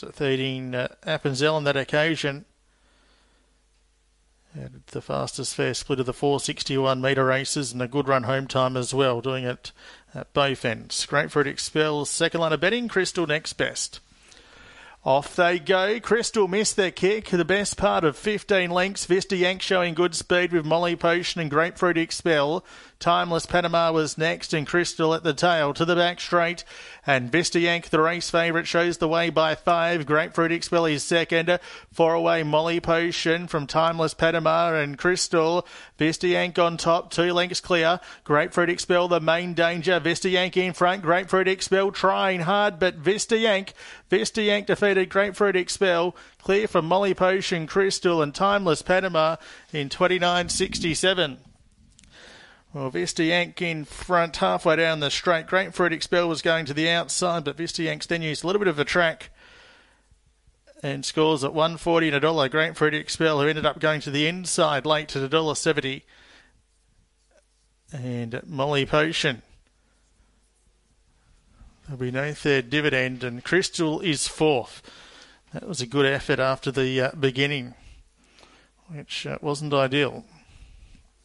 13 Appenzell on that occasion. Had the fastest fair split of the 461 metre races and a good run home time as well, doing it at both ends. Grapefruit Expel, second line of betting. Crystal next best. Off they go. Crystal missed their kick. The best part of 15 lengths. Vista Yank showing good speed with Molly Potion and Grapefruit Expel. Timeless Panama was next and Crystal at the tail to the back straight. And Vista Yank, the race favourite, shows the way by 5. Grapefruit Expel is second. 4 away Molly Potion from Timeless Panama and Crystal. Vista Yank on top, 2 lengths clear. Grapefruit Expel the main danger. Vista Yank in front. Grapefruit Expel trying hard, but Vista Yank defeated Grapefruit Expel. Clear from Molly Potion, Crystal and Timeless Panama in 29.67. Well, Vista Yank in front halfway down the straight. Grapefruit Expel was going to the outside, but Vista Yank's then used a little bit of a track and scores at $1.40 and $1. Grapefruit Expel, who ended up going to the inside late to $1.70. And Molly Potion. There'll be no third dividend, and Crystal is fourth. That was a good effort after the beginning, which wasn't ideal.